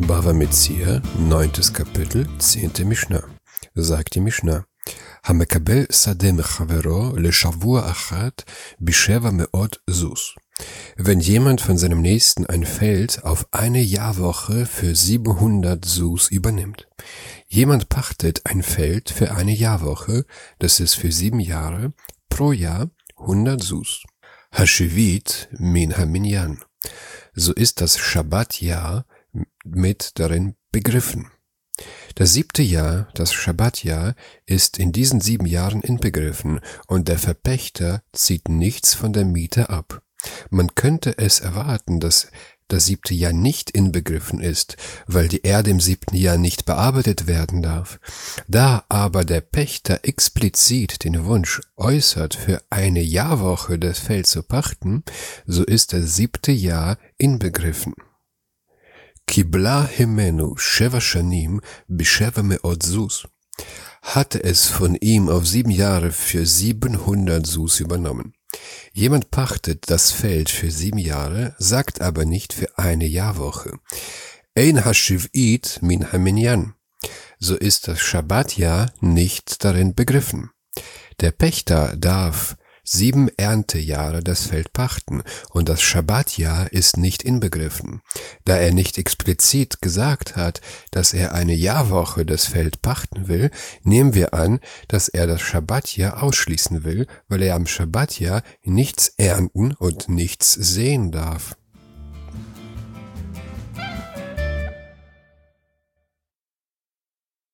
Bava Metzia, 9. Kapitel, 10. Mishnah. Sagt die Mishnah: Hamekabel sadeh mechavero leshavua achat bisheva meot zus. Wenn jemand von seinem Nächsten ein Feld auf eine Jahrwoche für 700 Sus übernimmt. Jemand pachtet ein Feld für eine Jahrwoche, das ist für 7 Jahre, pro Jahr 100 Sus. Hashivit min haminyan. So ist das Schabbatjahr mit darin begriffen. Das 7. Jahr, das Schabbatjahr, ist in diesen 7 Jahren inbegriffen und der Verpächter zieht nichts von der Miete ab. Man könnte es erwarten, dass das 7. Jahr nicht inbegriffen ist, weil die Erde im 7. Jahr nicht bearbeitet werden darf. Da aber der Pächter explizit den Wunsch äußert, für eine Jahrwoche das Feld zu pachten, so ist das 7. Jahr inbegriffen. Kibla himenu sheva shanim bisheva meot zus. Hatte es von ihm auf 7 Jahre für 700 Sus übernommen. Jemand pachtet das Feld für 7 Jahre, sagt aber nicht für eine Jahrwoche. Ein hashivit min haminyan. So ist das Schabbatjahr nicht darin begriffen. Der Pächter darf 7 Erntejahre das Feld pachten und das Schabbatjahr ist nicht inbegriffen. Da er nicht explizit gesagt hat, dass er eine Jahrwoche das Feld pachten will, nehmen wir an, dass er das Schabbatjahr ausschließen will, weil er am Schabbatjahr nichts ernten und nichts säen darf.